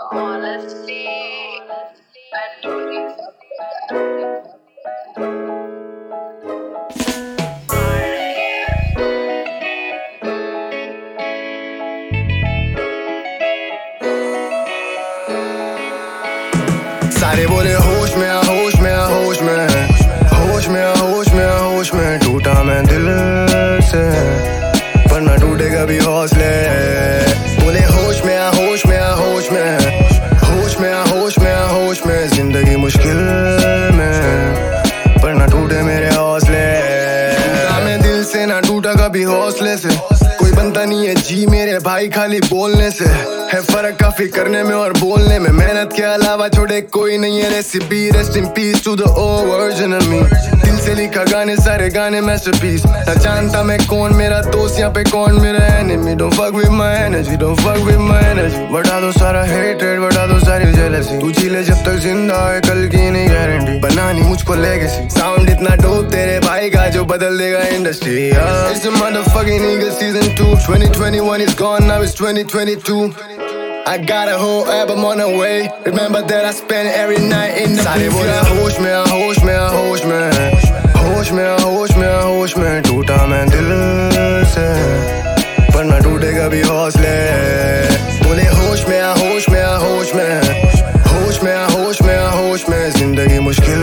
Honestly, I don't need सारे बोले होश में आ होश में आ होश में होश में आ होश में आ होश में टूटा मैं दिल से पर ना टूटेगा भी हौसले बोले होश में आ होश में आ होश में होश में आ होश में आ होश में जिंदगी मुश्किल में पर ना टूटे मेरे हौसले टूटा मैं दिल से ना टूटा कभी हौसले से कोई बनता नहीं है जी मेरे भाई खाली बोलने से है फर्क काफी करने में और बोलने में मेहनत के अलावा छोड़े कोई नहीं है recipe rest in peace to the old version of me दिल से लिखा गाने सारे गाने मैस्टरपीस ना जानता मैं कौन मेरा दोस्त यहाँ पे कौन मेरा enemy don't fuck with my energy don't fuck with my energy बढ़ा दो सारा हेटरेट बढ़ा दो सारी जेलसी तू जी ले जब तक जिंदा है कल की नहीं गारंटी बनानी मुझको लेगेसी साउंड इतना डोप तेरे भाई का जो बदल देगा industry it's the motherfucking eagle season 2 2021 is gone now it's 2022 I got a whole album on the way. Remember that I spent every night in the सारे बोले होश में आ होश में आ होश में होश में आ होश में आ होश में टूटा मैं दिल से पर ना टूटेगा भी हौसले बोले होश में आ होश में आ होश में होश में आ होश में आ होश में जिंदगी मुश्किल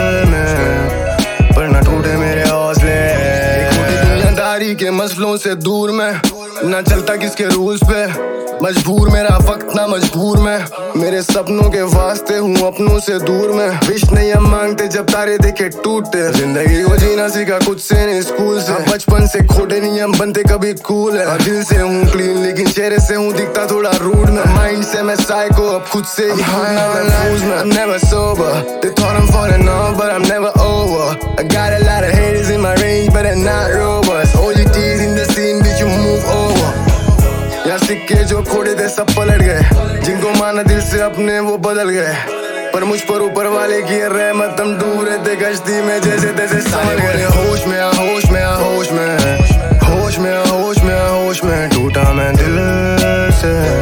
में पर ना टूटे मेरे हौसले दुनियादारी के मसलों से दूर मैं ना चलता किसके रूल्स पे मजबूर मेरा वक्त ना मजबूर मैं मेरे सपनों के वास्ते हूँ अपनों से दूर मैं विश नहीं हम मांगते जब तारे देखे टूटते जिंदगी को जीना सीखा खुद से नहीं स्कूल से बचपन से खोटे नहीं हम बनते कभी कूल है दिल से हूँ क्लीन लेकिन चेहरे से हूँ दिखता थोड़ा रूड में माइंड से मैं साइको अब खुद से ही I'm never sober they thought I'm falling off but I'm never over I got a lot of haters in my range but they're not robust OGTs in the scene did you move over यार सिक्के जो खोड़े थे सब पलट गए जिनको माना दिल से अपने वो बदल गए पर मुझ पर ऊपर वाले की रहमत हम डूब रहे थे कश्ती में जैसे तैसे संभल गए होश में आ होश में आ होश में होश में आ होश में आ होश में टूटा मैं दिल से